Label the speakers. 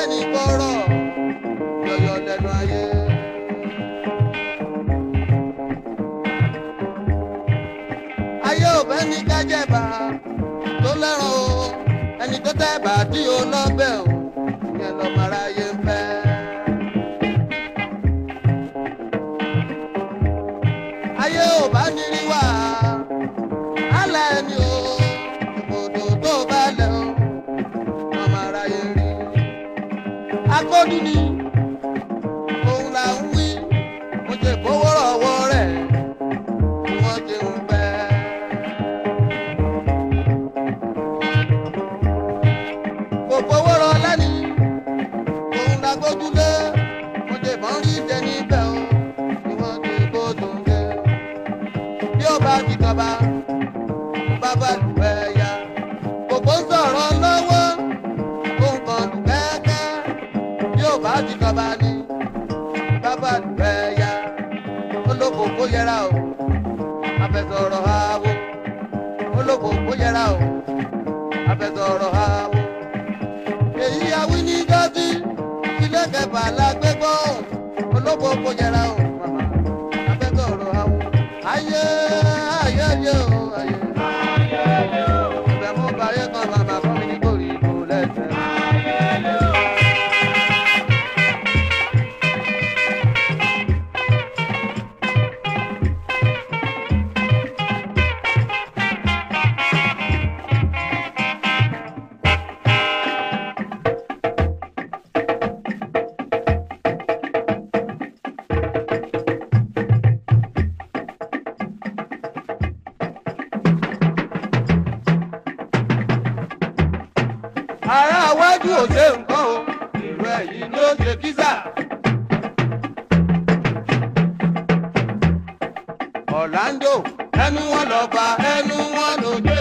Speaker 1: ní kọ́rọ̀ yọyọ lẹ́nu ayé. ayé ò bẹ́ ní kájẹ́bà tó lẹ́ràn o ẹni tó tẹ́ bá tí o lọ́bẹ̀ o ìyẹn lọ́mọ aráyé ń fẹ́. ayé ò bá ní rí wá alẹ́ ni o ìbòdò tó bá lẹ̀ o lọ́mọ aráyé rí. akọ́dún ni òun là ń wí mo ṣe fowó rọ̀wọ́ rẹ̀ ni wọ́n ti ń fẹ́. òfowórọ lẹ́ni òun la gbójúlé mo ṣe bọ́n rí jẹ níbẹ̀ o ni wọ́n ti kó tó ń jẹ. bí ó bá ti kọba bàbá lù ẹ́ ya kòkó ń sọ̀rọ̀ lọ́wọ́ kó ń kan lù kẹ́kẹ́. bí ó bá ti kọba ni bàbá lù ẹ́ ya olóko kó yẹra o afẹsọ̀rọ̀ àwọ̀ olóko kó yẹra o afẹsọ̀rọ̀ àwọ̀. èyí awí ní dọ́tí ilé kẹfà la gbé gbọ́ olóko kó yẹra o màmá afẹsọ̀rọ̀ àwọ̀. ayé ayé ayé o ayé ayé o ìbẹ̀ mú báyé kan màmá fún mi ní kórìí kò lẹ́sẹ̀. ará iwájú ò ṣe nǹkan o èrò ẹ̀yìn ló ṣe kísà. Orlando ẹnu wọn lọ bá ẹnu wọn ló dé.